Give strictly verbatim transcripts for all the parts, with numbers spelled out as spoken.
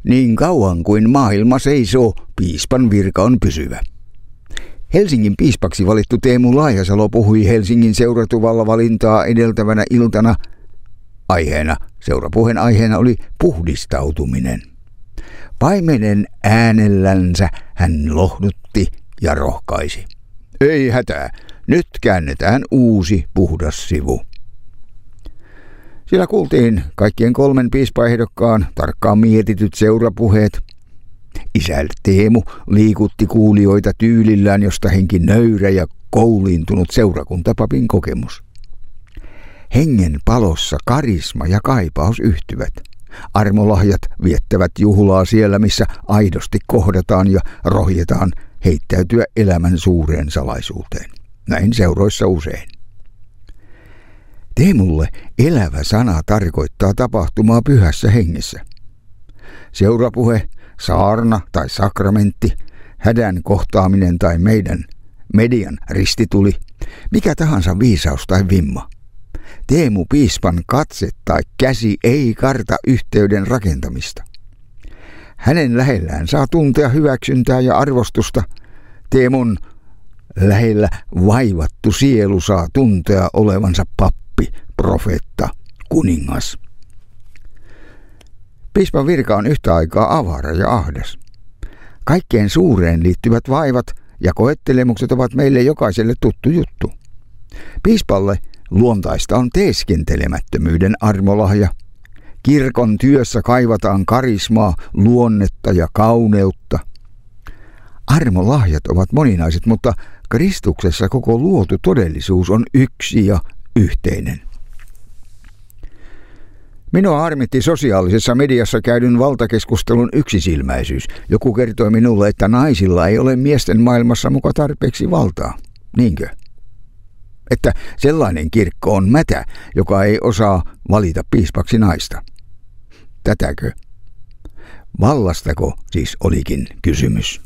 Niin kauan kuin maailma seisoo, piispan virka on pysyvä. Helsingin piispaksi valittu Teemu Laihasalo puhui Helsingin seuratuvalla valintaa edeltävänä iltana. Aiheena, seurapuheen aiheena oli puhdistautuminen. Paimenen äänellänsä hän lohdutti ja rohkaisi. Ei hätää, nyt käännetään uusi puhdas sivu. Siellä kuultiin kaikkien kolmen piispaehdokkaan tarkkaan mietityt seurapuheet. Isä Teemu liikutti kuulijoita tyylillään, josta henki nöyrä ja kouliintunut seurakuntapapin kokemus. Hengen palossa karisma ja kaipaus yhtyvät. Armolahjat viettävät juhlaa siellä, missä aidosti kohdataan ja rohjetaan heittäytyä elämän suureen salaisuuteen. Näin seuroissa usein. Teemulle elävä sana tarkoittaa tapahtumaa pyhässä hengessä. Seurapuhe, saarna tai sakramentti, hädän kohtaaminen tai meidän median ristituli, mikä tahansa viisaus tai vimma. Teemu piispan katse tai käsi ei karta yhteyden rakentamista. Hänen lähellään saa tuntea hyväksyntää ja arvostusta. Teemun lähellä vaivattu sielu saa tuntea olevansa pappi, profeetta, kuningas. Piispan virka on yhtä aikaa avara ja ahdas. Kaikkeen suureen liittyvät vaivat ja koettelemukset ovat meille jokaiselle tuttu juttu. Piispalle luontaista on teeskentelemättömyyden armolahja. Kirkon työssä kaivataan karismaa, luonnetta ja kauneutta. Armolahjat ovat moninaiset, mutta Kristuksessa koko luotu todellisuus on yksi ja yhteinen. Minua harmitti sosiaalisessa mediassa käydyn valtakeskustelun yksisilmäisyys. Joku kertoi minulle, että naisilla ei ole miesten maailmassa muka tarpeeksi valtaa. Niinkö? Että sellainen kirkko on mätä, joka ei osaa valita piispaksi naista. Tätäkö? Vallastako siis olikin kysymys?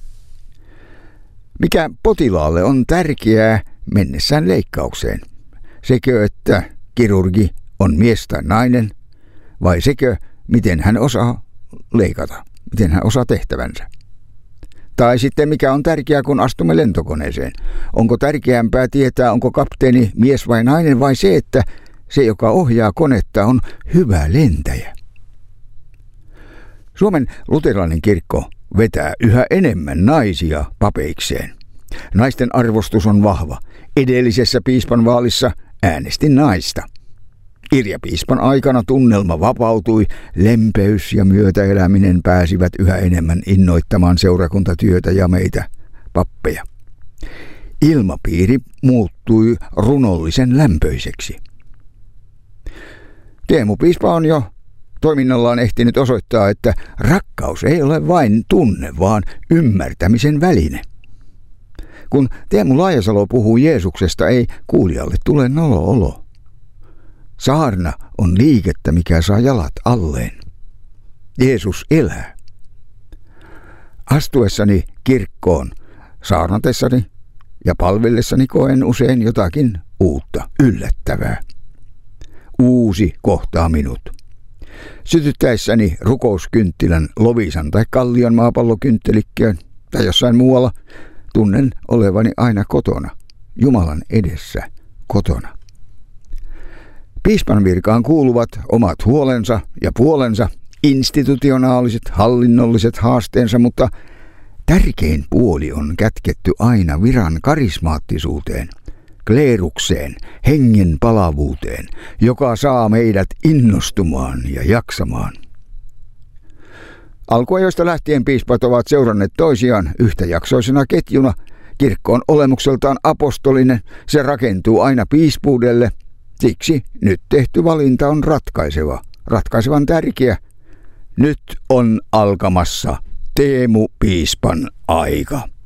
Mikä potilaalle on tärkeää mennessään leikkaukseen? Sekö, että kirurgi on mies tai nainen, vai sekö, miten hän osaa leikata, miten hän osaa tehtävänsä? Tai sitten mikä on tärkeää, kun astumme lentokoneeseen? Onko tärkeämpää tietää, onko kapteeni mies vai nainen, vai se, että se, joka ohjaa konetta, on hyvä lentäjä? Suomen luterilainen kirkko vetää yhä enemmän naisia papeikseen. Naisten arvostus on vahva. Edellisessä piispan vaalissa äänestin naista. Kirjapiispan aikana tunnelma vapautui, lempeys ja myötäeläminen pääsivät yhä enemmän innoittamaan seurakuntatyötä ja meitä, pappeja. Ilmapiiri muuttui runollisen lämpöiseksi. Teemu piispa on jo toiminnallaan ehtinyt osoittaa, että rakkaus ei ole vain tunne, vaan ymmärtämisen väline. Kun Teemu Laihasalo puhuu Jeesuksesta, ei kuulijalle tule nolo-olo. Saarna on liikettä, mikä saa jalat alleen. Jeesus elää. Astuessani kirkkoon, saarnatessani ja palvellessani koen usein jotakin uutta, yllättävää. Uusi kohtaa minut. Sytyttäessäni rukouskynttilän Loviisan tai Kallion maapallokynttelikköön tai jossain muualla, tunnen olevani aina kotona, Jumalan edessä kotona. Piispan virkaan kuuluvat omat huolensa ja puolensa, institutionaaliset, hallinnolliset haasteensa, mutta tärkein puoli on kätketty aina viran karismaattisuuteen, kleerukseen, hengen palavuuteen, joka saa meidät innostumaan ja jaksamaan. Alkuajoista lähtien piispat ovat seuranneet toisiaan yhtäjaksoisena ketjuna. Kirkko on olemukseltaan apostolinen, se rakentuu aina piispuudelle. Siksi nyt tehty valinta on ratkaiseva, ratkaisevan tärkeä. Nyt on alkamassa Teemu piispan aika.